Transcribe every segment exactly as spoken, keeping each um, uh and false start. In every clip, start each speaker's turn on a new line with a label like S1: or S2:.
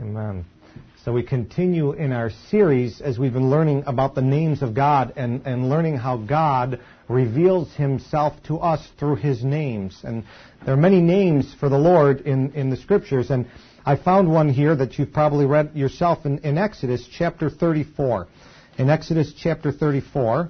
S1: Amen. So we continue in our series as we've been learning about the names of God and, and learning how God reveals Himself to us through His names. And there are many names for the Lord in, in the Scriptures. And I found one here that you've probably read yourself in, in Exodus chapter thirty-four. In Exodus chapter thirty-four.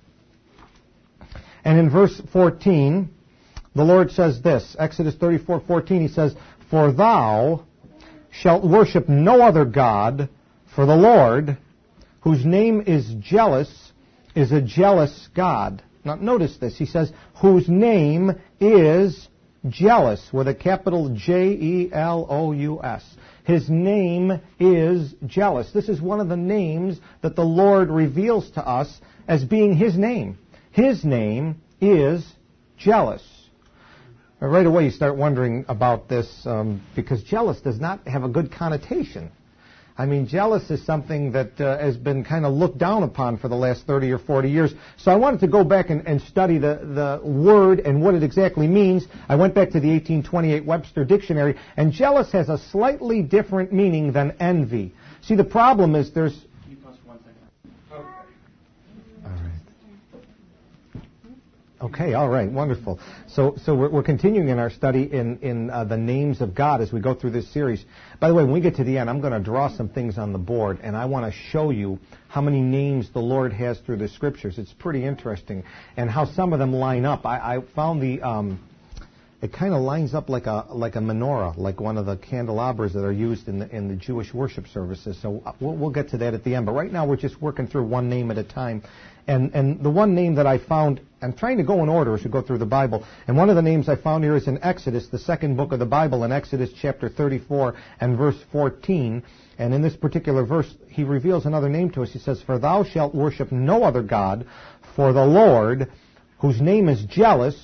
S1: And in verse fourteen, the Lord says this. Exodus thirty-four fourteen, He says, "For thou shalt worship no other God, for the Lord, whose name is jealous, is a jealous God." Now notice this. He says, whose name is jealous, with a capital J E L O U S. His name is jealous. This is one of the names that the Lord reveals to us as being His name. His name is jealous. Right away you start wondering about this um, because jealous does not have a good connotation. I mean, jealous is something that uh, has been kind of looked down upon for the last thirty or forty years. So I wanted to go back and, and study the, the word and what it exactly means. I went back to the eighteen twenty-eight Webster Dictionary, and jealous has a slightly different meaning than envy. See, the problem is there's... Okay, all right, wonderful. So, so we're, we're continuing in our study in in uh, the names of God as we go through this series. By the way, when we get to the end, I'm going to draw some things on the board, and I want to show you how many names the Lord has through the Scriptures. It's pretty interesting, and how some of them line up. I, I found the um, it kind of lines up like a like a menorah, like one of the candelabras that are used in the in the Jewish worship services. So we'll, we'll get to that at the end. But right now, we're just working through one name at a time. And and the one name that I found, I'm trying to go in order as we go through the Bible, and one of the names I found here is in Exodus, the second book of the Bible, in Exodus chapter thirty-four and verse fourteen. And in this particular verse, He reveals another name to us. He says, "For thou shalt worship no other God, for the Lord, whose name is jealous,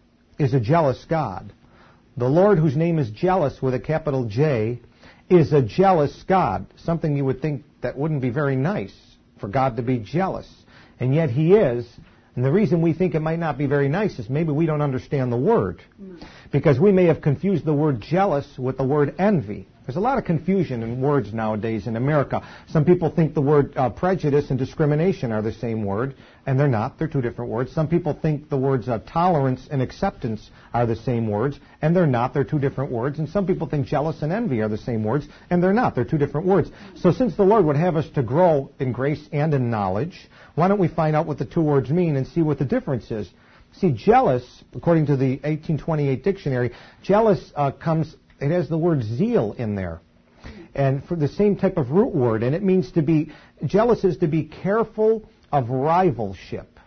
S1: is a jealous God." The Lord, whose name is jealous with a capital J, is a jealous God. Something you would think that wouldn't be very nice, for God to be jealous. And yet He is. And the reason we think it might not be very nice is maybe we don't understand the word. Because we may have confused the word jealous with the word envy. There's a lot of confusion in words nowadays in America. Some people think the word uh, prejudice and discrimination are the same word, and they're not. They're two different words. Some people think the words uh, tolerance and acceptance are the same words, and they're not. They're two different words. And some people think jealous and envy are the same words, and they're not. They're two different words. So since the Lord would have us to grow in grace and in knowledge, why don't we find out what the two words mean and see what the difference is? See, jealous, according to the eighteen twenty-eight dictionary, jealous uh, comes... It has the word zeal in there, and for the same type of root word, and it means to be, jealous is to be careful of rivalship.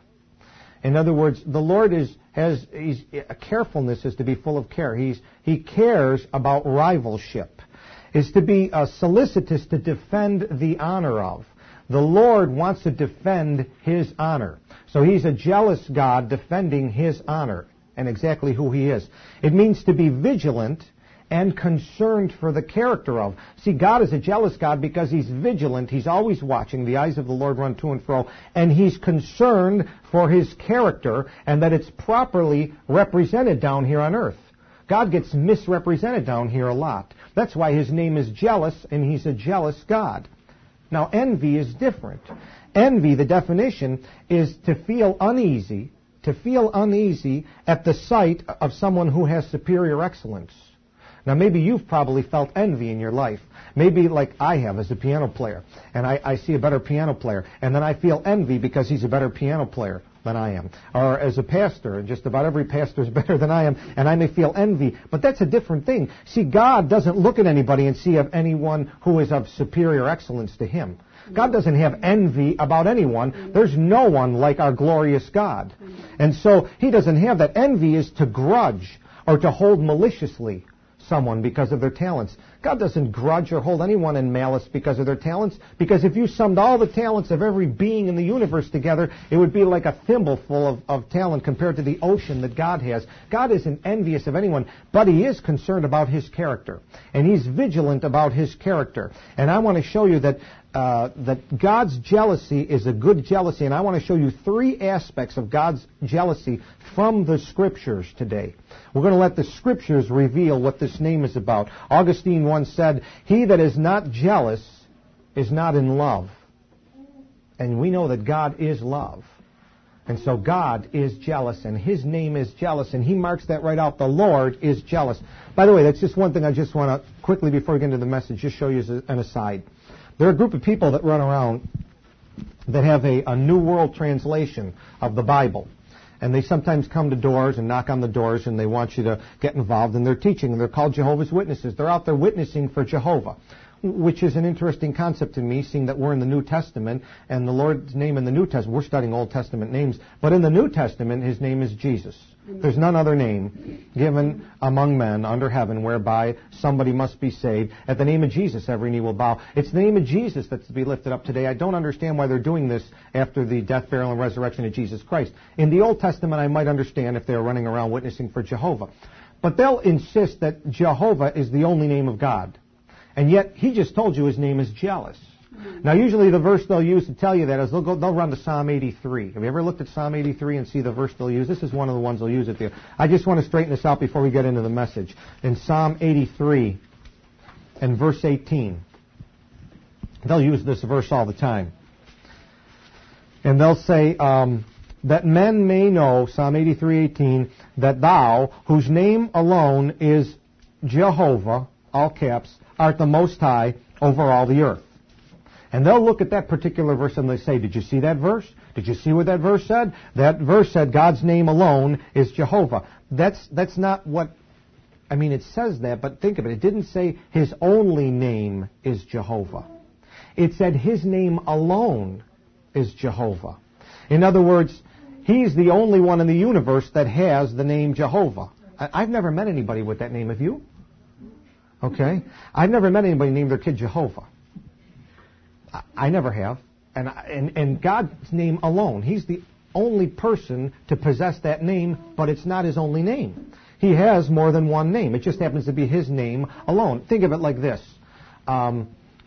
S1: In other words, the Lord is has he's, a carefulness is to be full of care. He's He cares about rivalship, is to be uh, solicitous to defend the honor of. The Lord wants to defend His honor, so He's a jealous God defending His honor and exactly who He is. It means to be vigilant and concerned for the character of. See, God is a jealous God because He's vigilant. He's always watching. The eyes of the Lord run to and fro. And He's concerned for His character and that it's properly represented down here on earth. God gets misrepresented down here a lot. That's why His name is jealous, and He's a jealous God. Now, envy is different. Envy, the definition, is to feel uneasy, to feel uneasy at the sight of someone who has superior excellence. Now, maybe you've probably felt envy in your life. Maybe like I have as a piano player, and I, I see a better piano player, and then I feel envy because he's a better piano player than I am. Or as a pastor, and just about every pastor is better than I am, and I may feel envy. But that's a different thing. See, God doesn't look at anybody and see of anyone who is of superior excellence to Him. God doesn't have envy about anyone. There's no one like our glorious God. And so He doesn't have that. Envy is to grudge or to hold maliciously someone because of their talents. God doesn't grudge or hold anyone in malice because of their talents, because if you summed all the talents of every being in the universe together, it would be like a thimble full of, of talent compared to the ocean that God has. God isn't envious of anyone, but He is concerned about His character, and He's vigilant about His character. And I want to show you that uh, that God's jealousy is a good jealousy, and I want to show you three aspects of God's jealousy from the Scriptures today. We're going to let the Scriptures reveal what this name is about. Augustine once said, "He that is not jealous is not in love." And we know that God is love. And so God is jealous, and His name is jealous, and He marks that right out. The Lord is jealous. By the way, that's just one thing I just want to quickly, before we get into the message, just show you as an aside. There are a group of people that run around that have a, a New World Translation of the Bible. And they sometimes come to doors and knock on the doors, and they want you to get involved in their teaching. And they're called Jehovah's Witnesses. They're out there witnessing for Jehovah, which is an interesting concept to me, seeing that we're in the New Testament, and the Lord's name in the New Testament, we're studying Old Testament names, but in the New Testament, His name is Jesus. There's none other name given among men under heaven whereby somebody must be saved. At the name of Jesus, every knee will bow. It's the name of Jesus that's to be lifted up today. I don't understand why they're doing this after the death, burial, and resurrection of Jesus Christ. In the Old Testament, I might understand if they're running around witnessing for Jehovah. But they'll insist that Jehovah is the only name of God. And yet, He just told you His name is jealous. Now, usually the verse they'll use to tell you that is they'll go, they'll run to Psalm eighty-three. Have you ever looked at Psalm eighty-three and see the verse they'll use? This is one of the ones they'll use it there. I just want to straighten this out before we get into the message. In Psalm eighty-three and verse eighteen, they'll use this verse all the time. And they'll say, um, that men may know, Psalm eighty-three eighteen, that Thou, whose name alone is Jehovah, all caps, art the Most High over all the earth. And they'll look at that particular verse and they say, did you see that verse? Did you see what that verse said? That verse said God's name alone is Jehovah. That's that's not what, I mean, it says that, but think of it. It didn't say His only name is Jehovah. It said His name alone is Jehovah. In other words, He's the only one in the universe that has the name Jehovah. I, I've never met anybody with that name. Have you? Okay? I've never met anybody named their kid Jehovah. I, I never have. And, and, and God's name alone. He's the only person to possess that name, but it's not His only name. He has more than one name. It just happens to be His name alone. Think of it like this. Um,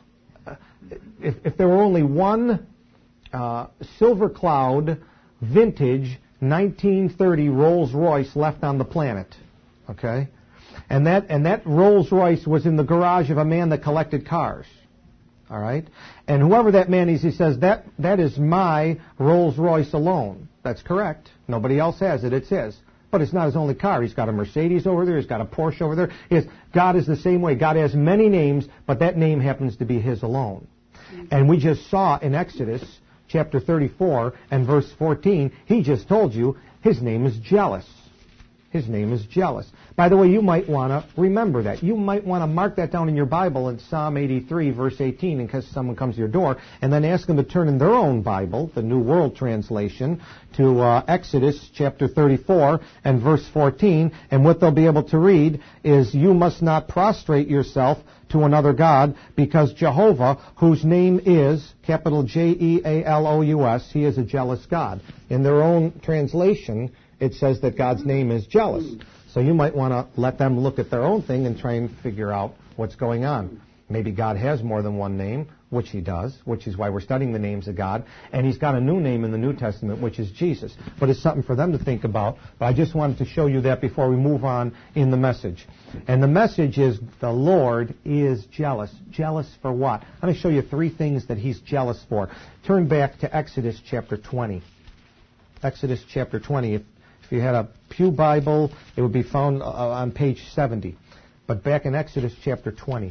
S1: if, if there were only one uh, Silver Cloud vintage nineteen thirty Rolls-Royce left on the planet, okay? And that and that Rolls-Royce was in the garage of a man that collected cars. All right? And whoever that man is, he says, that that is my Rolls-Royce alone. That's correct. Nobody else has it. It's his. But it's not his only car. He's got a Mercedes over there. He's got a Porsche over there. He has, God is the same way. God has many names, but that name happens to be His alone. And we just saw in Exodus chapter thirty-four and verse fourteen, He just told you His name is jealous. His name is jealous. By the way, you might want to remember that. You might want to mark that down in your Bible in Psalm eighty-three, verse eighteen, in case someone comes to your door, and then ask them to turn in their own Bible, the New World Translation, to uh, Exodus chapter thirty-four and verse fourteen, and what they'll be able to read is, you must not prostrate yourself to another God, because Jehovah, whose name is, capital J E A L O U S, He is a jealous God. In their own translation, it says that God's name is jealous. So you might want to let them look at their own thing and try and figure out what's going on. Maybe God has more than one name, which He does, which is why we're studying the names of God. And He's got a new name in the New Testament, which is Jesus. But it's something for them to think about. But I just wanted to show you that before we move on in the message. And the message is, the Lord is jealous. Jealous for what? I'm going to show you three things that He's jealous for. Turn back to Exodus chapter twenty. Exodus chapter twenty. If, if you had a Pew Bible, it would be found uh, on page seventy. But back in Exodus chapter twenty.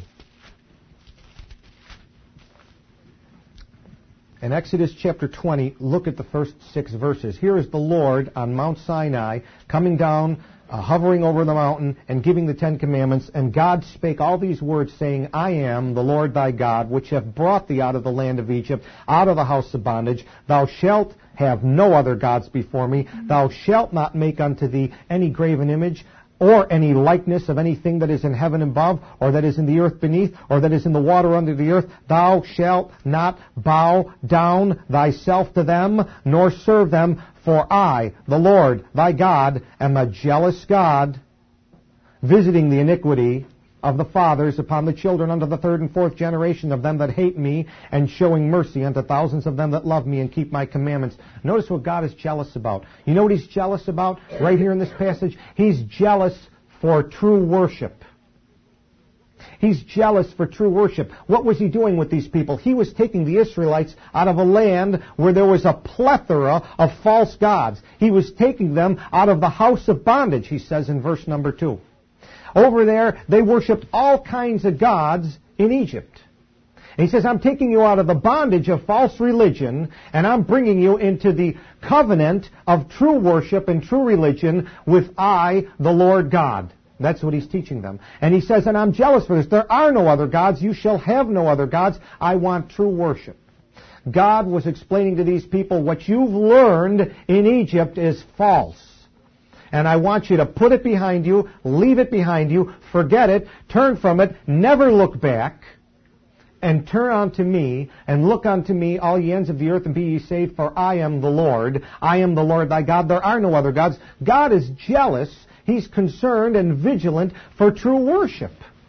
S1: In Exodus chapter twenty, look at the first six verses. Here is the Lord on Mount Sinai coming down, uh, hovering over the mountain, and giving the Ten Commandments. And God spake all these words, saying, I am the Lord thy God, which have brought thee out of the land of Egypt, out of the house of bondage. Thou shalt have no other gods before me. Thou shalt not make unto thee any graven image, or any likeness of anything that is in heaven above, or that is in the earth beneath, or that is in the water under the earth. Thou shalt not bow down thyself to them, nor serve them, for I, the Lord thy God, am a jealous God, visiting the iniquity of the fathers upon the children unto the third and fourth generation of them that hate me, and showing mercy unto thousands of them that love me and keep my commandments. Notice what God is jealous about. You know what He's jealous about right here in this passage? He's jealous for true worship. He's jealous for true worship. What was He doing with these people? He was taking the Israelites out of a land where there was a plethora of false gods. He was taking them out of the house of bondage, he says in verse number two. Over there, they worshipped all kinds of gods in Egypt. And he says, I'm taking you out of the bondage of false religion, and I'm bringing you into the covenant of true worship and true religion with I, the Lord God. That's what He's teaching them. And He says, and I'm jealous for this. There are no other gods. You shall have no other gods. I want true worship. God was explaining to these people, what you've learned in Egypt is false. And I want you to put it behind you, leave it behind you, forget it, turn from it, never look back, and turn unto me, and look unto me, all ye ends of the earth, and be ye saved, for I am the Lord. I am the Lord thy God. There are no other gods. God is jealous. He's concerned and vigilant for true worship.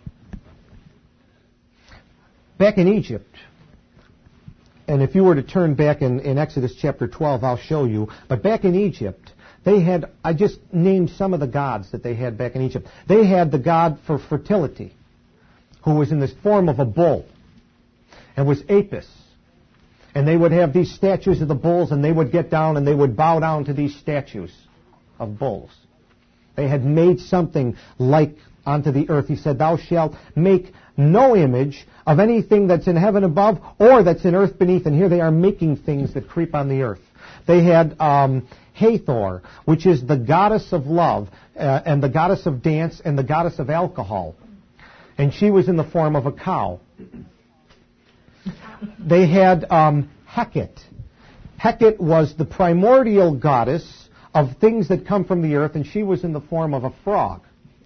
S1: Back in Egypt, and if you were to turn back in, in Exodus chapter twelve, I'll show you, but back in Egypt, they had, I just named some of the gods that they had back in Egypt. They had the god for fertility, who was in this form of a bull, and was Apis. And they would have these statues of the bulls, and they would get down and they would bow down to these statues of bulls. They had made something like unto the earth. He said, thou shalt make no image of anything that's in heaven above or that's in earth beneath. And here they are making things that creep on the earth. They had um, Hathor, which is the goddess of love, uh, and the goddess of dance, and the goddess of alcohol. And she was in the form of a cow. They had um, Hecate. Hecate was the primordial goddess of things that come from the earth, and she was in the form of a frog.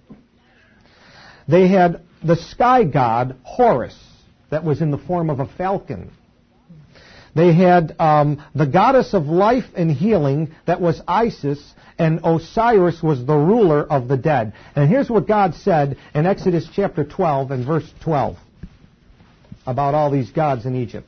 S1: They had the sky god, Horus, that was in the form of a falcon. They had um, the goddess of life and healing, that was Isis, and Osiris was the ruler of the dead. And here's what God said in Exodus chapter twelve and verse twelve about all these gods in Egypt.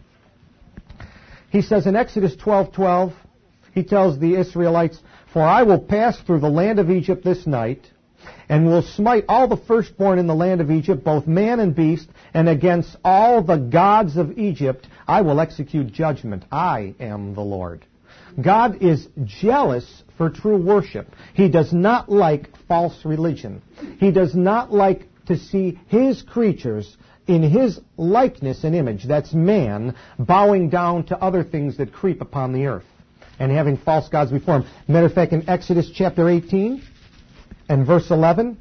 S1: He says in Exodus twelve twelve, He tells the Israelites, for I will pass through the land of Egypt this night, and will smite all the firstborn in the land of Egypt, both man and beast, and against all the gods of Egypt I will execute judgment. I am the Lord. God is jealous for true worship. He does not like false religion. He does not like to see His creatures in His likeness and image, that's man, bowing down to other things that creep upon the earth and having false gods before Him. Matter of fact, in Exodus chapter eighteen and verse eleven,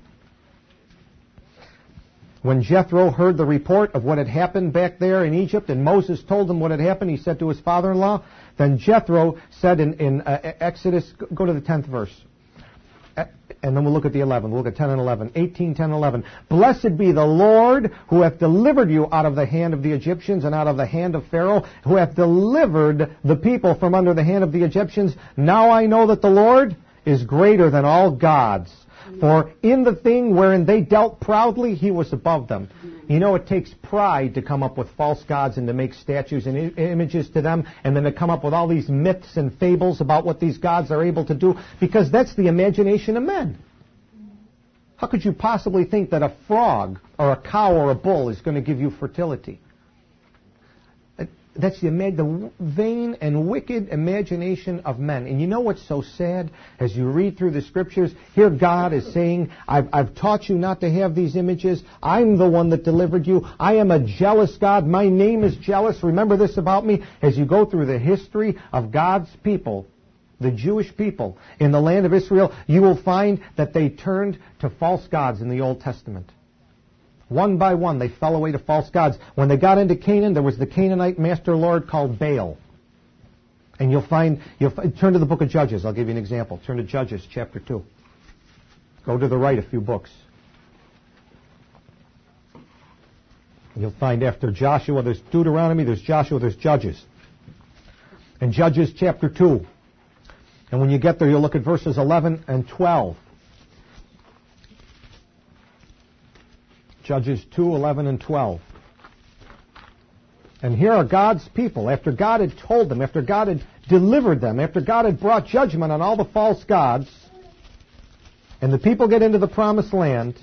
S1: when Jethro heard the report of what had happened back there in Egypt, and Moses told him what had happened, he said to his father-in-law, then Jethro said in, in uh, Exodus, go to the tenth verse, and then we'll look at the eleventh. We'll look at ten and eleven. eighteen, ten, eleven. Blessed be the Lord who hath delivered you out of the hand of the Egyptians and out of the hand of Pharaoh, who hath delivered the people from under the hand of the Egyptians. Now I know that the Lord is greater than all gods. For in the thing wherein they dealt proudly, He was above them. You know, it takes pride to come up with false gods and to make statues and I- images to them, and then to come up with all these myths and fables about what these gods are able to do, because that's the imagination of men. How could you possibly think that a frog or a cow or a bull is going to give you fertility? That's the, the vain and wicked imagination of men. And you know what's so sad? As you read through the Scriptures, here God is saying, I've, I've taught you not to have these images. I'm the one that delivered you. I am a jealous God. My name is jealous. Remember this about me. As you go through the history of God's people, the Jewish people in the land of Israel, you will find that they turned to false gods in the Old Testament. One by one, they fell away to false gods. When they got into Canaan, there was the Canaanite master lord called Baal. And you'll find, you'll find, turn to the book of Judges. I'll give you an example. Turn to Judges chapter two. Go to the right a few books. You'll find after Joshua, there's Deuteronomy, there's Joshua, there's Judges. And Judges chapter two. And when you get there, you'll look at verses eleven and twelve. Judges two, eleven, and twelve. And here are God's people. After God had told them, after God had delivered them, after God had brought judgment on all the false gods, and the people get into the promised land,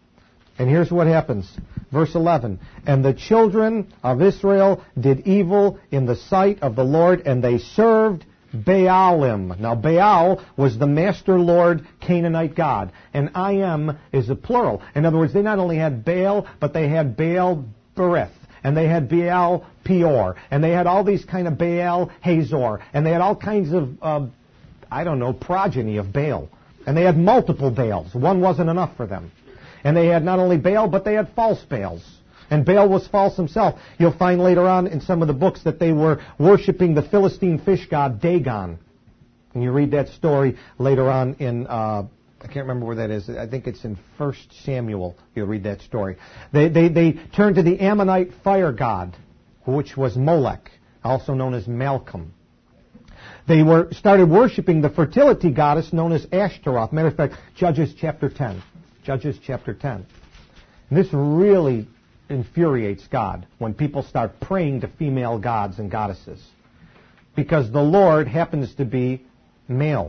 S1: and here's what happens. Verse eleven, and the children of Israel did evil in the sight of the Lord, and they served Baalim. Now, Baal was the master lord Canaanite god, and I am is a plural. In other words, they not only had Baal, but they had Baal Berith, and they had Baal Peor, and they had all these kind of Baal Hazor, and they had all kinds of, uh, I don't know, progeny of Baal. And they had multiple Baals. One wasn't enough for them. And they had not only Baal, but they had false Baals. And Baal was false himself. You'll find later on in some of the books that they were worshiping the Philistine fish god Dagon. And you read that story later on in, uh, I can't remember where that is. I think it's in First Samuel. You'll read that story. They, they, they turned to the Ammonite fire god, which was Molech, also known as Malcolm. They were started worshiping the fertility goddess known as Ashtaroth. Matter of fact, Judges chapter ten. Judges chapter ten. And this really infuriates God when people start praying to female gods and goddesses, because the Lord happens to be male.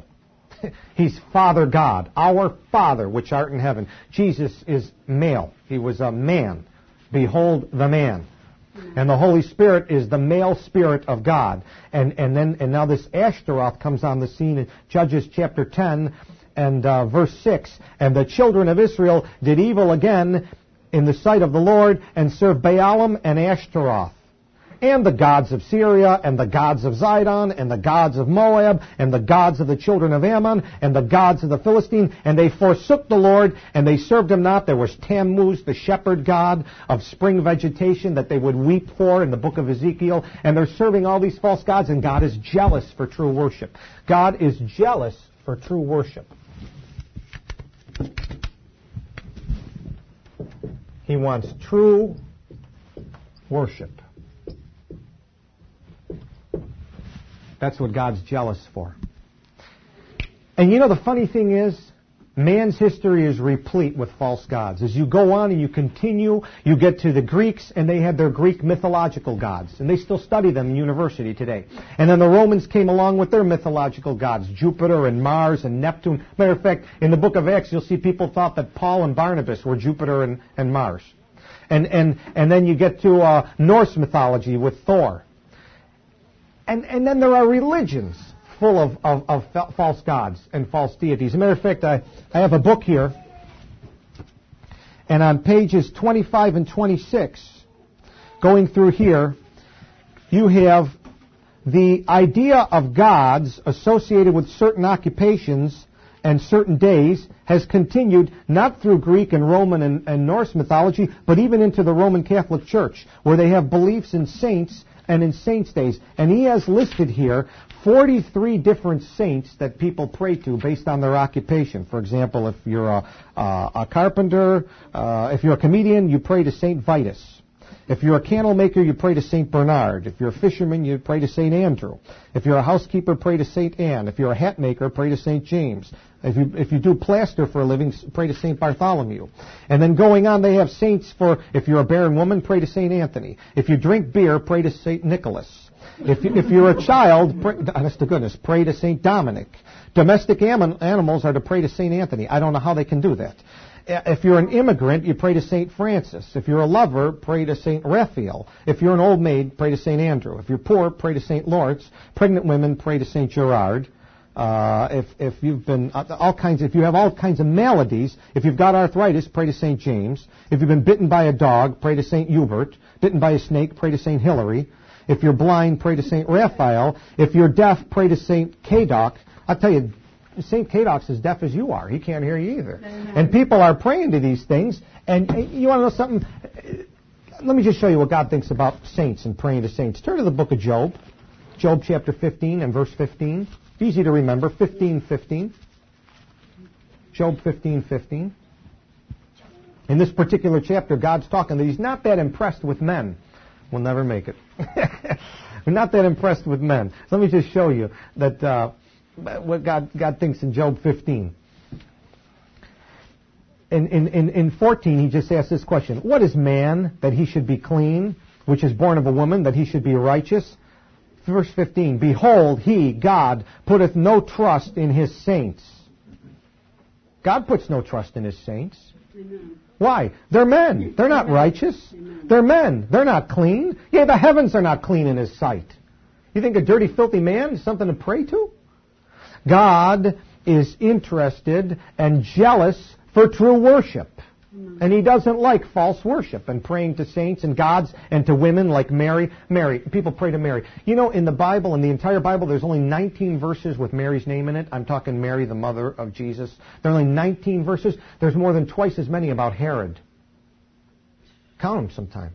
S1: He's Father God, our Father which art in heaven. Jesus is male. He was a man. Behold the man. And the Holy Spirit is the male spirit of God. And and then and now this Ashtaroth comes on the scene in Judges chapter ten and uh, verse six. And the children of Israel did evil again in the sight of the Lord, and served Baalim and Ashtaroth, and the gods of Syria, and the gods of Zidon, and the gods of Moab, and the gods of the children of Ammon, and the gods of the Philistines, and they forsook the Lord, and they served him not. There was Tammuz, the shepherd god of spring vegetation that they would weep for in the book of Ezekiel, and they're serving all these false gods, and God is jealous for true worship. God is jealous for true worship. He wants true worship. That's what God's jealous for. And you know, the funny thing is, man's history is replete with false gods. As you go on and you continue, you get to the Greeks, and they had their Greek mythological gods. And they still study them in university today. And then the Romans came along with their mythological gods, Jupiter and Mars and Neptune. Matter of fact, in the book of Acts, you'll see people thought that Paul and Barnabas were Jupiter and, and Mars. And, and, and then you get to uh, Norse mythology with Thor. And, and then there are religions full of, of, of fa- false gods and false deities. As a matter of fact, I, I have a book here, and on pages twenty-five and twenty-six, going through here, you have the idea of gods associated with certain occupations and certain days has continued not through Greek and Roman and, and Norse mythology, but even into the Roman Catholic Church, where they have beliefs in saints and in saints' days. And he has listed here forty-three different saints that people pray to based on their occupation. For example, if you're a, a, a carpenter, uh, if you're a comedian, you pray to Saint Vitus. If you're a candle maker, you pray to Saint Bernard. If you're a fisherman, you pray to Saint Andrew. If you're a housekeeper, pray to Saint Anne. If you're a hat maker, pray to Saint James. If you, if you do plaster for a living, pray to Saint Bartholomew. And then going on, they have saints for, if you're a barren woman, pray to Saint Anthony. If you drink beer, pray to Saint Nicholas. If, you, if you're a child, pray, honest to goodness, pray to Saint Dominic. Domestic am- animals are to pray to Saint Anthony. I don't know how they can do that. If you're an immigrant, you pray to Saint Francis. If you're a lover, pray to Saint Raphael. If you're an old maid, pray to Saint Andrew. If you're poor, pray to Saint Lawrence. Pregnant women, pray to Saint Gerard. Uh, if if you've been uh, all kinds, if you have all kinds of maladies, if you've got arthritis, pray to Saint James. If you've been bitten by a dog, pray to Saint Hubert. Bitten by a snake, pray to Saint Hilary. If you're blind, pray to Saint Raphael. If you're deaf, pray to Saint Cadoc. I'll tell you, Saint Cadoc's as deaf as you are. He can't hear you either. And people are praying to these things. And you want to know something? Let me just show you what God thinks about saints and praying to saints. Turn to the book of Job. Job chapter fifteen and verse fifteen. Easy to remember. fifteen fifteen. Job fifteen fifteen. In this particular chapter, God's talking that He's not that impressed with men. We'll never make it. We're not that impressed with men. So let me just show you that uh, what God, God thinks in Job fifteen. in, in, in, in fourteen, he just asked this question. What is man that he should be clean, which is born of a woman, that he should be righteous? Verse fifteen, behold, he, God, putteth no trust in his saints. God puts no trust in his saints.
S2: Amen.
S1: Why? They're men. They're not righteous.
S2: Amen.
S1: They're men. They're not clean. Yeah, the heavens are not clean in his sight. You think a dirty, filthy man is something to pray to? God is interested and jealous for true worship. And he doesn't like false worship and praying to saints and gods and to women like Mary. Mary, people pray to Mary. You know, in the Bible, in the entire Bible, there's only nineteen verses with Mary's name in it. I'm talking Mary, the mother of Jesus. There are only nineteen verses. There's more than twice as many about Herod. Count them sometime.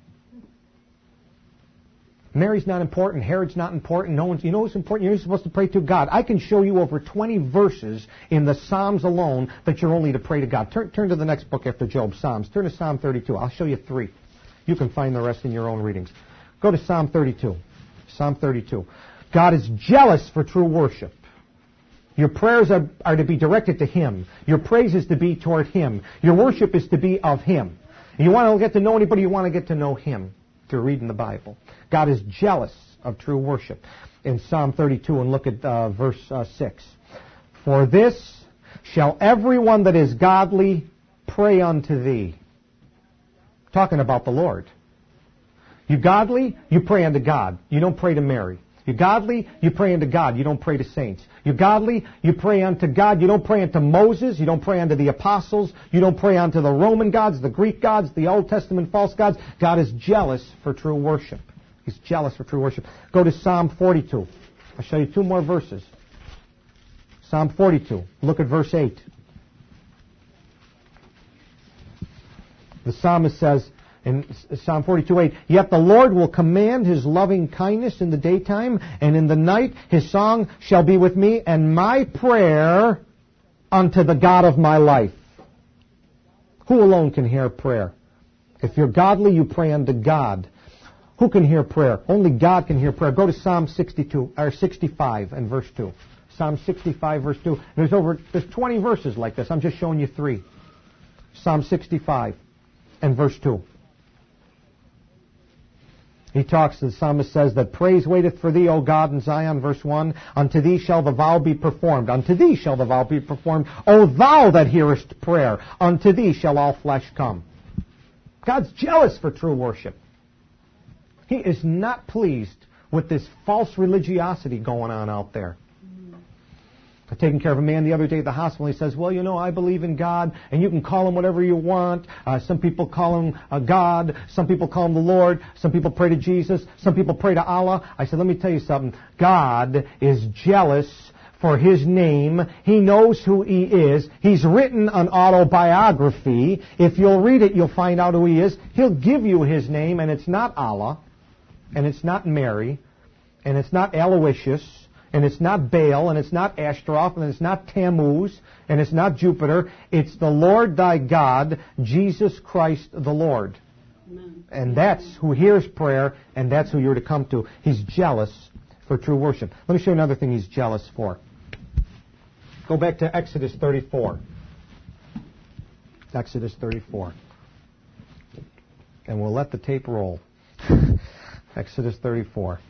S1: Mary's not important. Herod's not important. No one's. You know what's important? You're supposed to pray to God. I can show you over twenty verses in the Psalms alone that you're only to pray to God. Turn, turn to the next book after Job, Psalms. Turn to Psalm thirty-two. I'll show you three. You can find the rest in your own readings. Go to Psalm thirty-two. Psalm thirty-two. God is jealous for true worship. Your prayers are, are to be directed to Him. Your praise is to be toward Him. Your worship is to be of Him. And you want to get to know anybody, you want to get to know Him through reading the Bible. God is jealous of true worship. In Psalm thirty-two, and look at uh, verse uh, six. For this shall everyone that is godly pray unto thee. Talking about the Lord. You godly, you pray unto God. You don't pray to Mary. You godly, you pray unto God. You don't pray to saints. You godly, you pray unto God. You don't pray unto Moses. You don't pray unto the apostles. You don't pray unto the Roman gods, the Greek gods, the Old Testament false gods. God is jealous for true worship. He's jealous for true worship. Go to Psalm forty-two. I'll show you two more verses. Psalm forty-two. Look at verse eight. The psalmist says in Psalm forty-two eight, yet the Lord will command His loving kindness in the daytime, and in the night His song shall be with me, and my prayer unto the God of my life. Who alone can hear prayer? If you're godly, you pray unto God. Who can hear prayer? Only God can hear prayer. Go to Psalm sixty-two or sixty-five and verse two. Psalm sixty-five verse two. There's over there's twenty verses like this. I'm just showing you three. Psalm sixty-five and verse two. He talks, the psalmist says that praise waiteth for thee, O God, in Zion, verse one. Unto thee shall the vow be performed. Unto thee shall the vow be performed. O thou that hearest prayer, unto thee shall all flesh come. God's jealous for true worship. He is not pleased with this false religiosity going on out there. I'm taking care of a man the other day at the hospital. He says, well, you know, I believe in God, and you can call Him whatever you want. Uh, some people call Him uh, God. Some people call Him the Lord. Some people pray to Jesus. Some people pray to Allah. I said, let me tell you something. God is jealous for His name. He knows who He is. He's written an autobiography. If you'll read it, you'll find out who He is. He'll give you His name, and it's not Allah. And it's not Mary, and it's not Aloysius, and it's not Baal, and it's not Ashtaroth, and it's not Tammuz, and it's not Jupiter. It's the Lord thy God, Jesus Christ the Lord. Amen. And that's who hears prayer, and that's who you're to come to. He's jealous for true worship. Let me show you another thing He's jealous for. Go back to Exodus thirty-four. Exodus thirty-four. And we'll let the tape roll. Exodus thirty-four.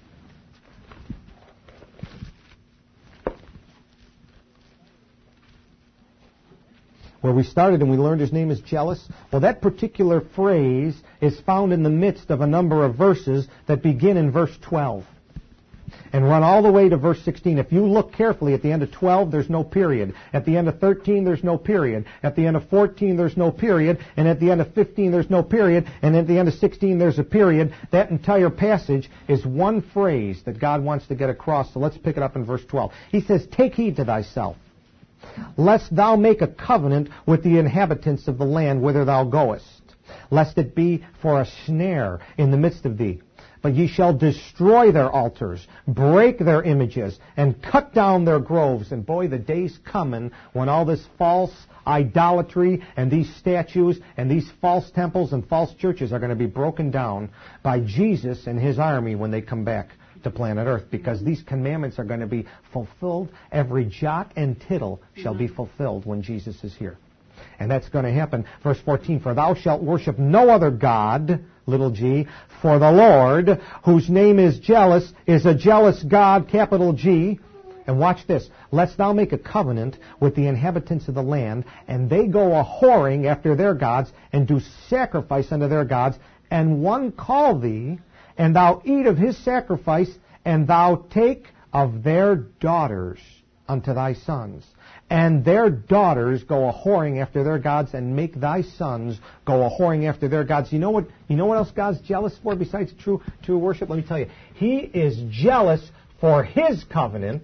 S1: Where we started and we learned His name is jealous. Well, that particular phrase is found in the midst of a number of verses that begin in verse twelve and run all the way to verse sixteen. If you look carefully, at the end of twelve, there's no period. At the end of thirteen, there's no period. At the end of fourteen, there's no period. And at the end of fifteen, there's no period. And at the end of sixteen, there's a period. That entire passage is one phrase that God wants to get across. So let's pick it up in verse twelve. He says, take heed to thyself, lest thou make a covenant with the inhabitants of the land whither thou goest, lest it be for a snare in the midst of thee. But ye shall destroy their altars, break their images, and cut down their groves. And boy, the day's coming when all this false idolatry and these statues and these false temples and false churches are going to be broken down by Jesus and His army when they come back to planet Earth, because these commandments are going to be fulfilled. Every jot and tittle shall be fulfilled when Jesus is here. And that's going to happen. Verse fourteen, for thou shalt worship no other God, little g, for the Lord, whose name is jealous, is a jealous God, capital G. And watch this. Lest thou make a covenant with the inhabitants of the land, and they go a-whoring after their gods, and do sacrifice unto their gods, and one call thee, and thou eat of his sacrifice, and thou take of their daughters unto thy sons. And their daughters go a-whoring after their gods, and make thy sons go a-whoring after their gods. You know what, you know what else God's jealous for besides true, true worship? Let me tell you. He is jealous for his covenant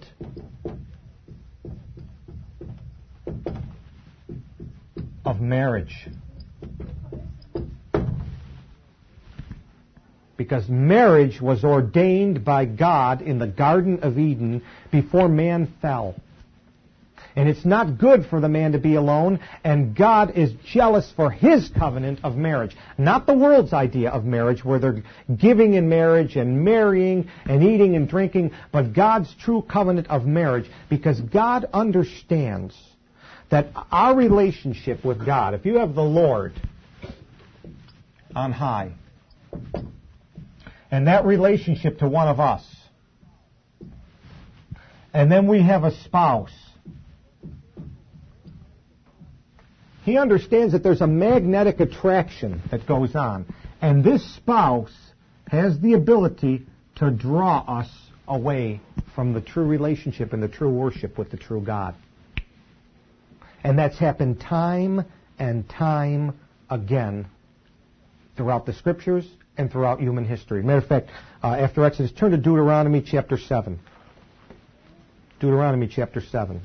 S1: of marriage. Because marriage was ordained by God in the Garden of Eden before man fell. And it's not good for the man to be alone, and God is jealous for his covenant of marriage. Not the world's idea of marriage, where they're giving in marriage and marrying and eating and drinking, but God's true covenant of marriage, because God understands that our relationship with God, if you have the Lord on high, and that relationship to one of us, and then we have a spouse, he understands that there's a magnetic attraction that goes on. And this spouse has the ability to draw us away from the true relationship and the true worship with the true God. And that's happened time and time again throughout the Scriptures and throughout human history. Matter of fact, uh, after Exodus, turn to Deuteronomy chapter seven. Deuteronomy chapter seven.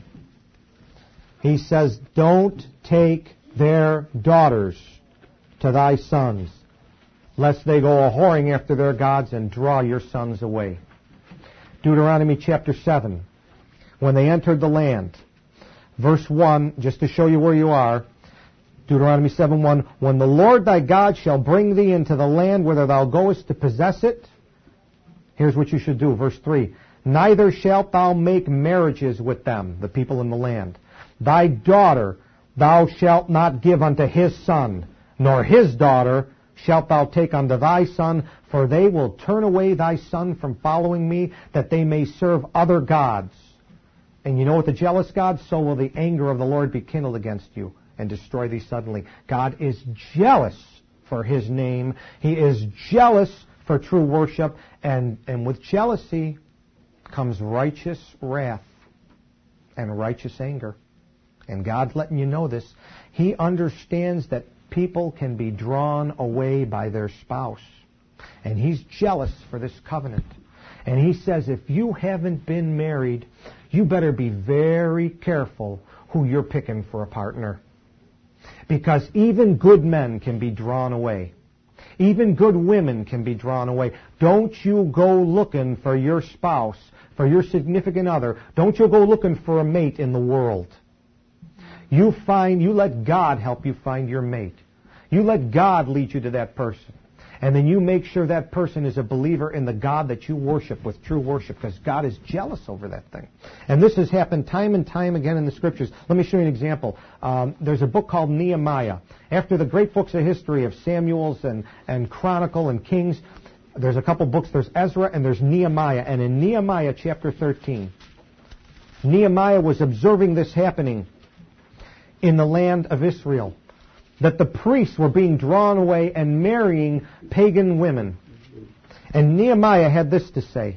S1: He says, don't take their daughters to thy sons, lest they go a-whoring after their gods and draw your sons away. Deuteronomy chapter seven. When they entered the land, verse one, just to show you where you are, Deuteronomy seven one, when the Lord thy God shall bring thee into the land whither thou goest to possess it, here's what you should do, verse three, neither shalt thou make marriages with them, the people in the land. Thy daughter thou shalt not give unto his son, nor his daughter shalt thou take unto thy son, for they will turn away thy son from following me, that they may serve other gods. And you know what the jealous God? So will the anger of the Lord be kindled against you, and destroy thee suddenly. God is jealous for his name. He is jealous for true worship, and, and with jealousy comes righteous wrath and righteous anger. And God's letting you know this. He understands that people can be drawn away by their spouse. And he's jealous for this covenant. And he says, if you haven't been married, you better be very careful who you're picking for a partner. Because even good men can be drawn away. Even good women can be drawn away. Don't you go looking for your spouse, for your significant other. Don't you go looking for a mate in the world. You find, you let God help you find your mate. You let God lead you to that person. And then you make sure that person is a believer in the God that you worship with true worship, because God is jealous over that thing. And this has happened time and time again in the Scriptures. Let me show you an example. Um, there's a book called Nehemiah. After the great books of history of Samuel's and, and Chronicle and Kings, there's a couple books. There's Ezra and there's Nehemiah. And in Nehemiah chapter thirteen, Nehemiah was observing this happening in the land of Israel, that the priests were being drawn away and marrying pagan women. And Nehemiah had this to say.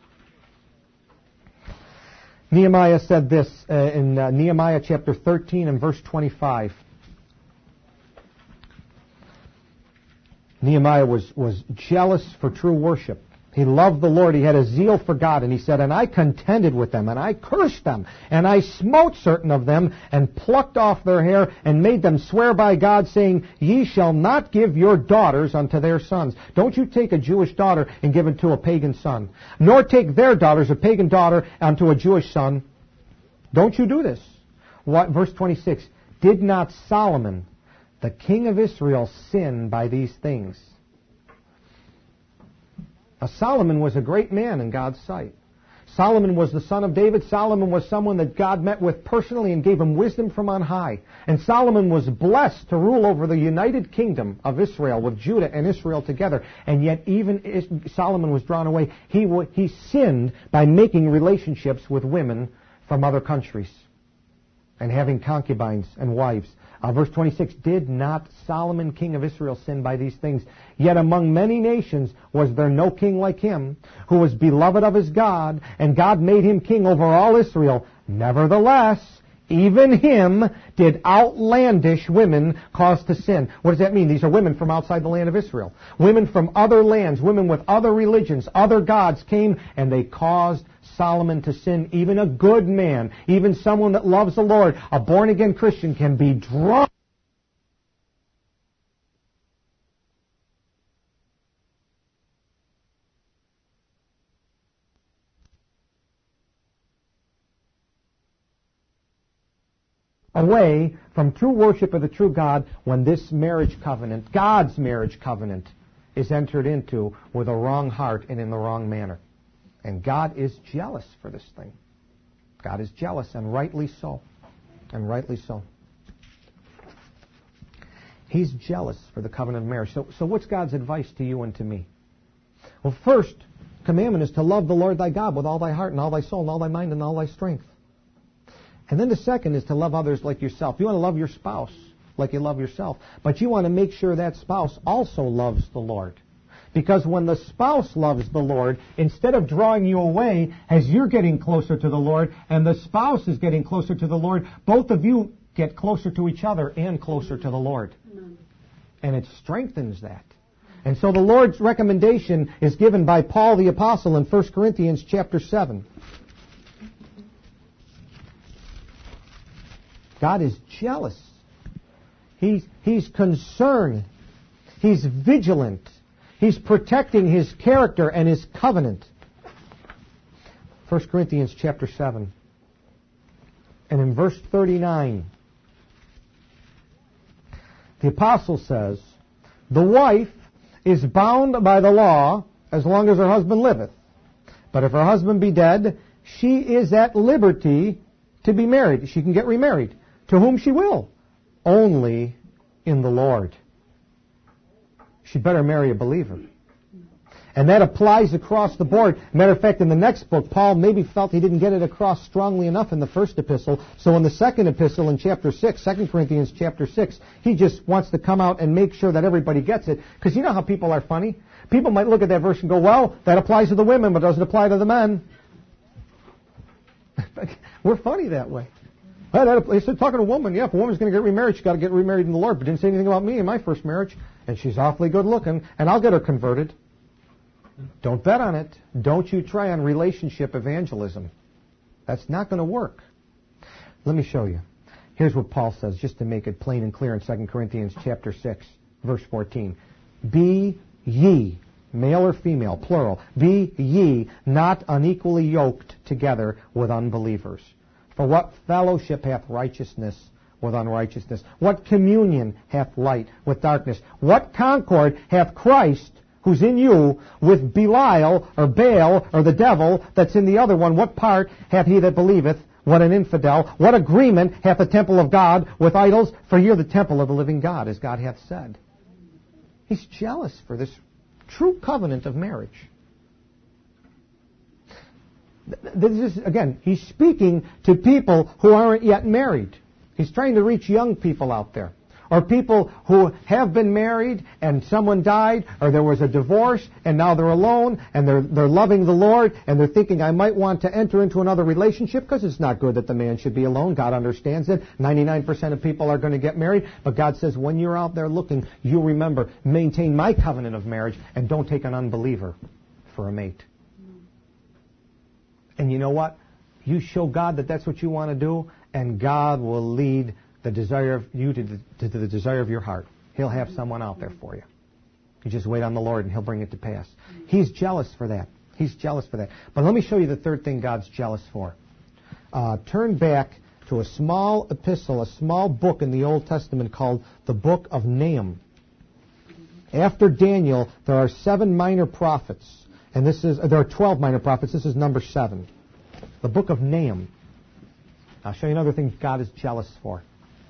S1: Nehemiah said this uh, in uh, Nehemiah chapter thirteen and verse twenty-five. Nehemiah was, was jealous for true worship. He loved the Lord. He had a zeal for God. And he said, and I contended with them, and I cursed them, and I smote certain of them, and plucked off their hair, and made them swear by God, saying, ye shall not give your daughters unto their sons. Don't you take a Jewish daughter and give it to a pagan son. Nor take their daughters, a pagan daughter, unto a Jewish son. Don't you do this. What, verse twenty-six, did not Solomon, the king of Israel, sin by these things? Now, Solomon was a great man in God's sight. Solomon was the son of David. Solomon was someone that God met with personally and gave him wisdom from on high. And Solomon was blessed to rule over the united kingdom of Israel with Judah and Israel together. And yet even Solomon was drawn away. He, he sinned by making relationships with women from other countries and having concubines and wives. Uh, verse twenty-six, did not Solomon, king of Israel, sin by these things? Yet among many nations was there no king like him, who was beloved of his God, and God made him king over all Israel. Nevertheless, even him did outlandish women cause to sin. What does that mean? These are women from outside the land of Israel. Women from other lands, women with other religions, other gods came, and they caused Solomon to sin. Even a good man, even someone that loves the Lord, a born-again Christian, can be drawn away from true worship of the true God when this marriage covenant, God's marriage covenant, is entered into with a wrong heart and in the wrong manner. And God is jealous for this thing. God is jealous, and rightly so. And rightly so. He's jealous for the covenant of marriage. So, so what's God's advice to you and to me? Well, first commandment is to love the Lord thy God with all thy heart and all thy soul and all thy mind and all thy strength. And then the second is to love others like yourself. You want to love your spouse like you love yourself. But you want to make sure that spouse also loves the Lord. Because when the spouse loves the Lord, instead of drawing you away as you're getting closer to the Lord and the spouse is getting closer to the Lord, both of you get closer to each other and closer to the Lord. And it strengthens that. And so the Lord's recommendation is given by Paul the Apostle in First Corinthians chapter seven. God is jealous. He's, he's concerned. He's vigilant. He's protecting His character and His covenant. First Corinthians chapter seven. And in verse thirty-nine, the apostle says, the wife is bound by the law as long as her husband liveth. But if her husband be dead, she is at liberty to be married. She can get remarried to whom she will, only in the Lord. She'd better marry a believer. And that applies across the board. Matter of fact, in the next book, Paul maybe felt he didn't get it across strongly enough in the first epistle. So in the second epistle in chapter six, Second Corinthians chapter six, he just wants to come out and make sure that everybody gets it. Because you know how people are funny? People might look at that verse and go, well, that applies to the women, but doesn't apply to the men. We're funny that way. Well, they said talking to a woman, yeah, if a woman's going to get remarried, she's got to get remarried in the Lord. But didn't say anything about me in my first marriage. And she's awfully good looking, and I'll get her converted. Don't bet on it. Don't you try on relationship evangelism. That's not going to work. Let me show you. Here's what Paul says, just to make it plain and clear in Second Corinthians chapter six, verse fourteen. Be ye, male or female, plural, be ye not unequally yoked together with unbelievers. For what fellowship hath righteousness with unrighteousness? What communion hath light with darkness? What concord hath Christ, who's in you, with Belial or Baal or the devil that's in the other one? What part hath he that believeth? What an infidel. What agreement hath the temple of God with idols? For you're the temple of the living God, as God hath said. He's jealous for this true covenant of marriage. This is, again, he's speaking to people who aren't yet married. He's trying to reach young people out there. Or people who have been married and someone died, or there was a divorce and now they're alone and they're they're loving the Lord and they're thinking, I might want to enter into another relationship because it's not good that the man should be alone. God understands it. ninety-nine percent of people are going to get married. But God says, when you're out there looking, you remember, maintain my covenant of marriage and don't take an unbeliever for a mate. And you know what? You show God that that's what you want to do, and God will lead the desire of you to the, to the desire of your heart. He'll have someone out there for you. You just wait on the Lord and He'll bring it to pass. He's jealous for that. He's jealous for that. But let me show you the third thing God's jealous for. Uh, turn back to a small epistle, a small book in the Old Testament called the Book of Nahum. After Daniel, there are seven minor prophets. And this is, there are twelve minor prophets. This is number seven. The book of Nahum. I'll show you another thing God is jealous for.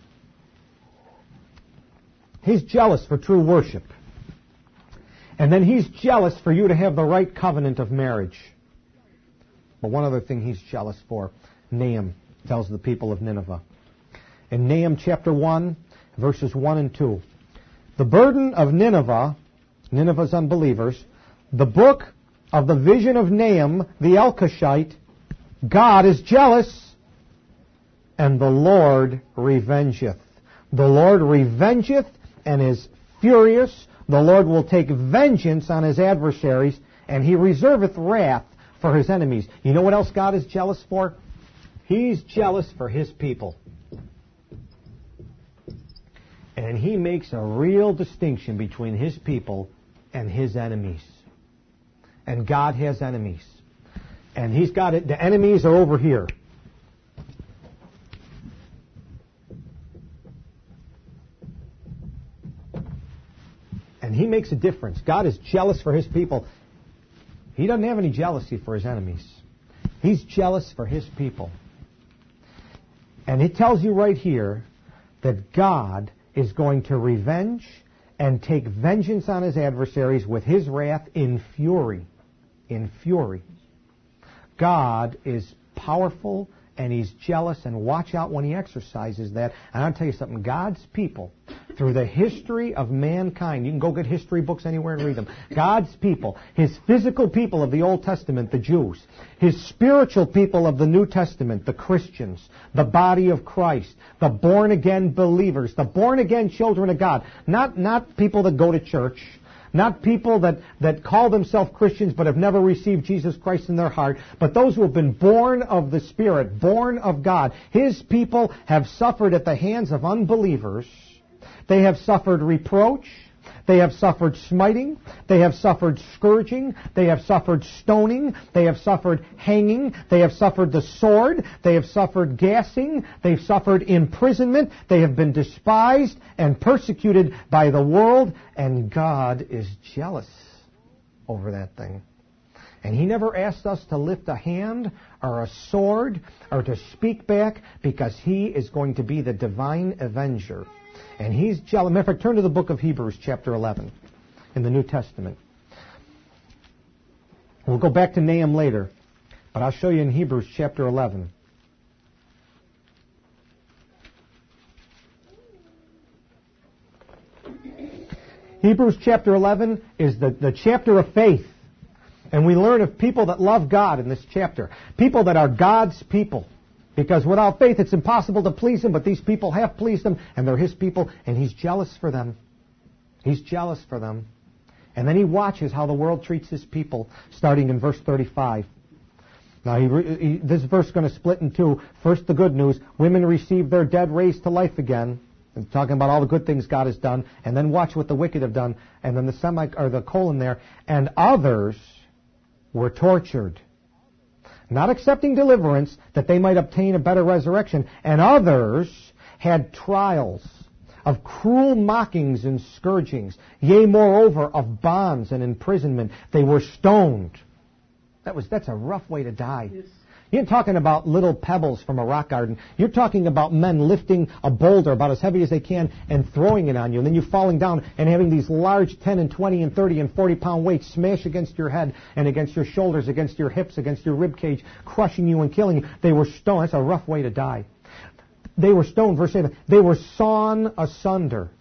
S1: He's jealous for true worship. And then He's jealous for you to have the right covenant of marriage. But one other thing He's jealous for, Nahum tells the people of Nineveh. In Nahum chapter one, verses one and two. The burden of Nineveh, Nineveh's unbelievers, the book of the vision of Nahum the Elkoshite, God is jealous, and the Lord revengeth. The Lord revengeth and is furious. The Lord will take vengeance on His adversaries, and He reserveth wrath for His enemies. You know what else God is jealous for? He's jealous for His people. And He makes a real distinction between His people and His enemies. And God has enemies. And He's got it. The enemies are over here. And He makes a difference. God is jealous for His people. He doesn't have any jealousy for His enemies. He's jealous for His people. And it tells you right here that God is going to revenge and take vengeance on His adversaries with His wrath in fury. In fury. God is powerful and He's jealous, and watch out when He exercises that. And I'll tell you something, God's people, through the history of mankind, you can go get history books anywhere and read them. God's people, His physical people of the Old Testament, the Jews, His spiritual people of the New Testament, the Christians, the body of Christ, the born-again believers, the born-again children of God, not, not people that go to church, not people that, that call themselves Christians but have never received Jesus Christ in their heart, but those who have been born of the Spirit, born of God. His people have suffered at the hands of unbelievers. They have suffered reproach. They have suffered smiting. They have suffered scourging. They have suffered stoning. They have suffered hanging. They have suffered the sword. They have suffered gassing. They've suffered imprisonment. They have been despised and persecuted by the world. And God is jealous over that thing. And He never asked us to lift a hand or a sword or to speak back, because He is going to be the divine avenger. And He's jealous. Matter of fact, turn to the book of Hebrews, chapter eleven, in the New Testament. We'll go back to Nahum later, but I'll show you in Hebrews, chapter eleven. Hebrews, chapter eleven, is the, the chapter of faith. And we learn of people that love God in this chapter. People that are God's people. Because without faith, it's impossible to please Him, but these people have pleased Him, and they're His people, and He's jealous for them. He's jealous for them. And then He watches how the world treats His people, starting in verse thirty-five. Now, he, he, this verse is going to split in two. First, the good news. Women receive their dead raised to life again. And talking about all the good things God has done. And then watch what the wicked have done. And then the semi or the colon there. And others were tortured, not accepting deliverance, that they might obtain a better resurrection. And others had trials of cruel mockings and scourgings, yea, moreover, of bonds and imprisonment. They were stoned. That was that's a rough way to die. Yes. You're talking about little pebbles from a rock garden. You're talking about men lifting a boulder about as heavy as they can and throwing it on you. And then you falling down and having these large ten and twenty and thirty and forty pound weights smash against your head and against your shoulders, against your hips, against your rib cage, crushing you and killing you. They were stoned. That's a rough way to die. They were stoned, verse seven. They were sawn asunder.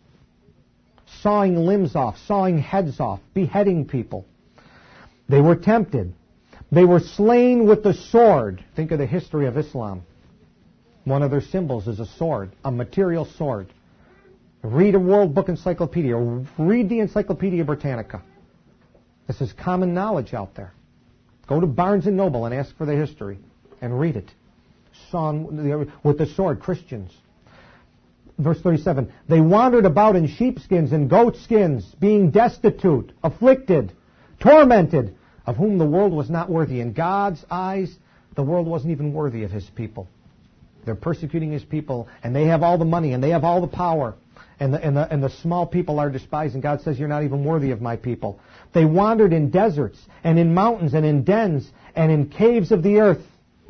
S1: Sawing limbs off, sawing heads off, beheading people. They were tempted. They were slain with the sword. Think of the history of Islam. One of their symbols is a sword, a material sword. Read a World Book Encyclopedia. Read the Encyclopedia Britannica. This is common knowledge out there. Go to Barnes and Noble and ask for the history and read it. Sawn with the sword, Christians. Verse thirty-seven. They wandered about in sheepskins and goatskins, being destitute, afflicted, tormented, of whom the world was not worthy. In God's eyes, the world wasn't even worthy of His people. They're persecuting His people, and they have all the money, and they have all the power, and the, and the, and the small people are despised, and God says, you're not even worthy of my people. They wandered in deserts, and in mountains, and in dens, and in caves of the earth.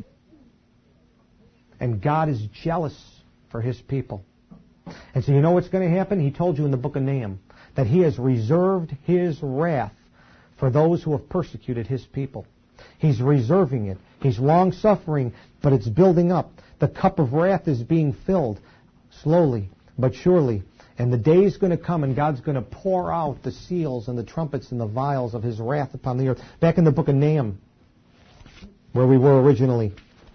S1: And God is jealous for His people. And so you know what's going to happen? He told you in the book of Nahum that He has reserved His wrath for those who have persecuted His people. He's reserving it. He's long-suffering, but it's building up. The cup of wrath is being filled slowly but surely. And the day is going to come and God's going to pour out the seals and the trumpets and the vials of His wrath upon the earth. Back in the book of Nahum, where we were originally,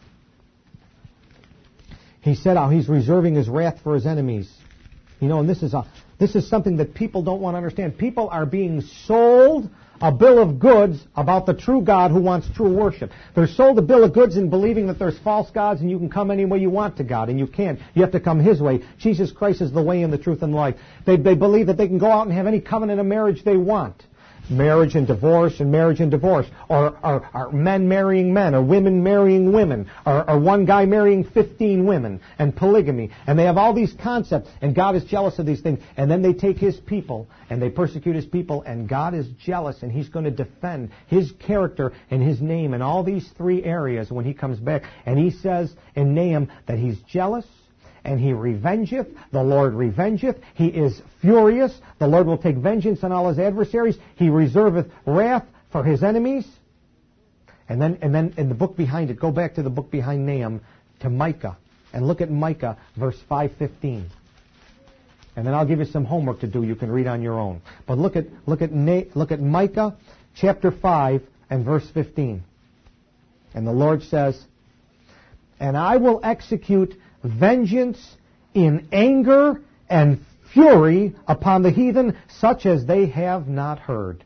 S1: He said how He's reserving His wrath for His enemies. You know, and this is a this is something that people don't want to understand. People are being sold a bill of goods about the true God who wants true worship. They're sold a bill of goods in believing that there's false gods and you can come any way you want to God, and you can't. You have to come His way. Jesus Christ is the way and the truth and the life. They, they believe that they can go out and have any covenant of marriage they want. Marriage and divorce and marriage and divorce. Or, or, or men marrying men, or women marrying women, or, or one guy marrying fifteen women, and polygamy. And they have all these concepts, and God is jealous of these things. And then they take His people, and they persecute His people, and God is jealous, and He's going to defend His character and His name in all these three areas when He comes back. And He says in Nahum that He's jealous, and He revengeth, the Lord revengeth, He is furious, the Lord will take vengeance on all His adversaries, He reserveth wrath for His enemies. And then, and then in the book behind it, go back to the book behind Nahum, to Micah, and look at Micah, verse five fifteen. And then I'll give you some homework to do you can read on your own. But look at, look at, look at Micah, chapter five, and verse fifteen. And the Lord says, "And I will execute vengeance in anger and fury upon the heathen, such as they have not heard."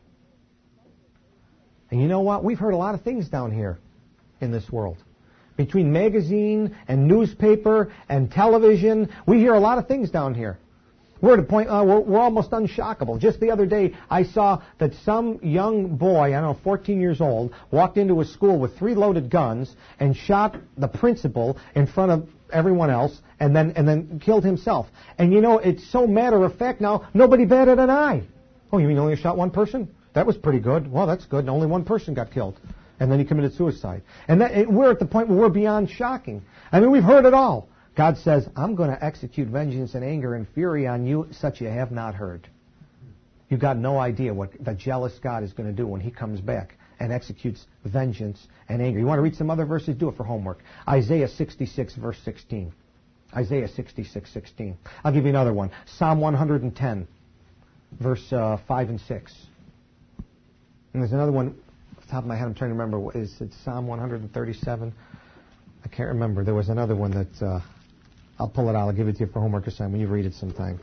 S1: And you know what? We've heard a lot of things down here in this world. Between magazine and newspaper and television, we hear a lot of things down here. We're at a point, uh, we're, we're almost unshockable. Just the other day, I saw that some young boy, I don't know, fourteen years old, walked into a school with three loaded guns and shot the principal in front of everyone else, and then and then killed himself. And you know, it's so matter of fact now, nobody batted an eye. Oh, you mean you only shot one person? That was pretty good. Well, that's good. Only one person got killed. And then he committed suicide. And that, it, we're at the point where we're beyond shocking. I mean, we've heard it all. God says, "I'm going to execute vengeance and anger and fury on you, such you have not heard." You've got no idea what the jealous God is going to do when He comes back and executes vengeance and anger. You want to read some other verses? Do it for homework. Isaiah sixty-six, verse sixteen. Isaiah sixty-six, sixteen. I'll give you another one. Psalm one hundred ten, verse uh, five and six. And there's another one, off the top of my head, I'm trying to remember. What is it? Psalm one hundred thirty-seven? I can't remember. There was another one that... Uh, I'll pull it out. I'll give it to you for homework assignment when you read it sometime.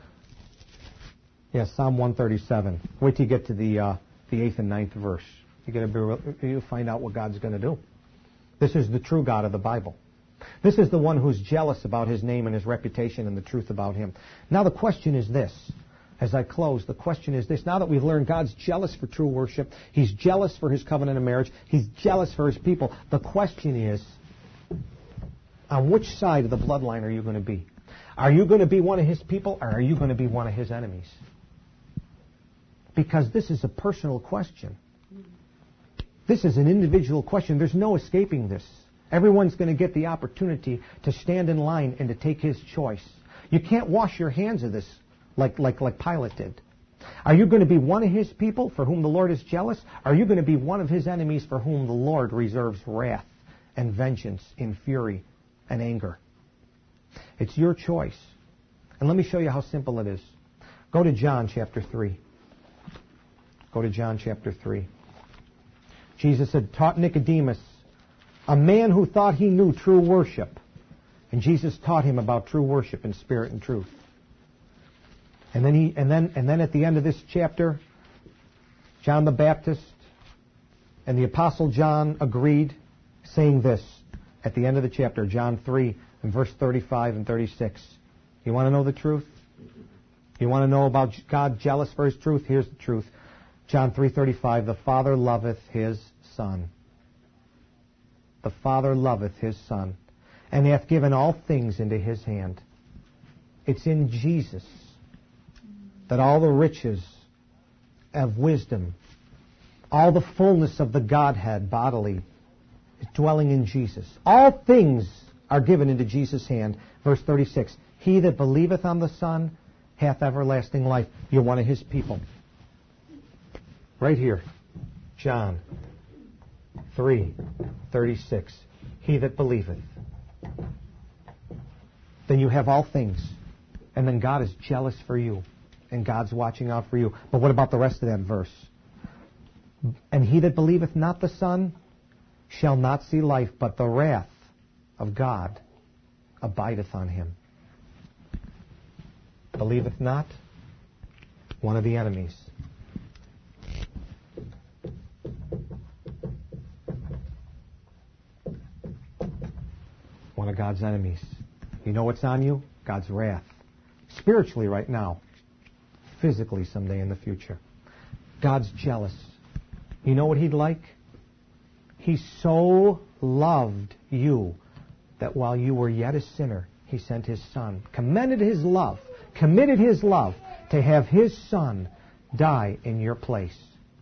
S1: Yeah, Psalm one thirty-seven. Wait till you get to the uh, the eighth and ninth verse. You get to you find out what God's going to do. This is the true God of the Bible. This is the one who's jealous about His name and His reputation and the truth about Him. Now the question is this. As I close, the question is this. Now that we've learned God's jealous for true worship, He's jealous for His covenant of marriage, He's jealous for His people, the question is, on which side of the bloodline are you going to be? Are you going to be one of His people, or are you going to be one of His enemies? Because this is a personal question. This is an individual question. There's no escaping this. Everyone's going to get the opportunity to stand in line and to take his choice. You can't wash your hands of this like, like, like Pilate did. Are you going to be one of His people for whom the Lord is jealous? Are you going to be one of His enemies for whom the Lord reserves wrath and vengeance in fury and anger? It's your choice. And let me show you how simple it is. Go to John chapter three. Go to John chapter three. Jesus had taught Nicodemus, a man who thought he knew true worship. And Jesus taught him about true worship in spirit and truth. And then he and then and then at the end of this chapter, John the Baptist and the Apostle John agreed, saying this at the end of the chapter, John three and verse thirty-five and thirty-six. You want to know the truth? You want to know about God jealous for His truth? Here's the truth. John three thirty-five, the Father loveth His Son. The Father loveth His Son, and hath given all things into His hand. It's in Jesus that all the riches of wisdom, all the fullness of the Godhead bodily, is dwelling in Jesus. All things are given into Jesus' hand. Verse thirty-six, he that believeth on the Son hath everlasting life. You're one of his people. Right here, John three thirty-six. He that believeth. Then you have all things. And then God is jealous for you. And God's watching out for you. But what about the rest of that verse? And he that believeth not the Son shall not see life, but the wrath of God abideth on him. Believeth not? One of the enemies. One of God's enemies. You know what's on you? God's wrath. Spiritually right now. Physically someday in the future. God's jealous. You know what he'd like? He so loved you that while you were yet a sinner, he sent his Son, commended his love, committed his love to have his Son die in your place.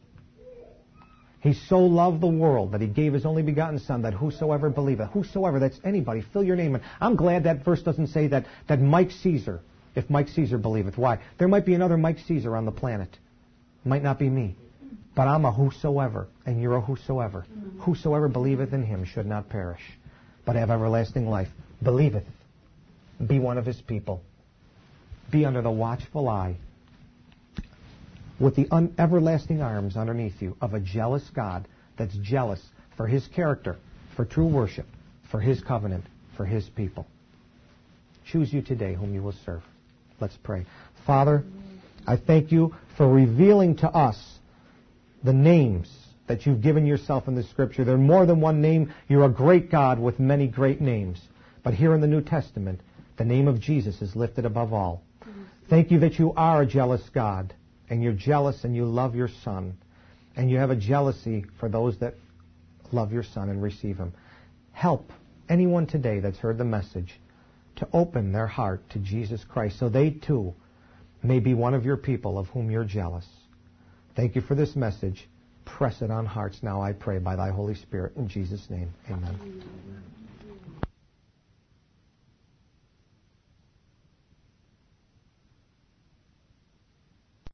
S1: He so loved the world that he gave his only begotten Son, that whosoever believeth, whosoever, that's anybody, fill your name in. I'm glad that verse doesn't say that, that Mike Caesar, if Mike Caesar believeth. Why? There might be another Mike Caesar on the planet. It might not be me. But I'm a whosoever, and you're a whosoever. Mm-hmm. Whosoever believeth in him should not perish, but have everlasting life. Believeth. Be one of his people. Be under the watchful eye, with the un- everlasting arms underneath you of a jealous God that's jealous for his character, for true worship, for his covenant, for his people. Choose you today whom you will serve. Let's pray. Father, I thank you for revealing to us the names that you've given yourself in the Scripture. There are more than one name. You're a great God with many great names. But here in the New Testament, the name of Jesus is lifted above all. Thank you that you are a jealous God, and you're jealous and you love your Son, and you have a jealousy for those that love your Son and receive him. Help anyone today that's heard the message to open their heart to Jesus Christ so they too may be one of your people of whom you're jealous. Thank you for this message. Press it on hearts now, I pray, by thy Holy Spirit. In Jesus' name, amen.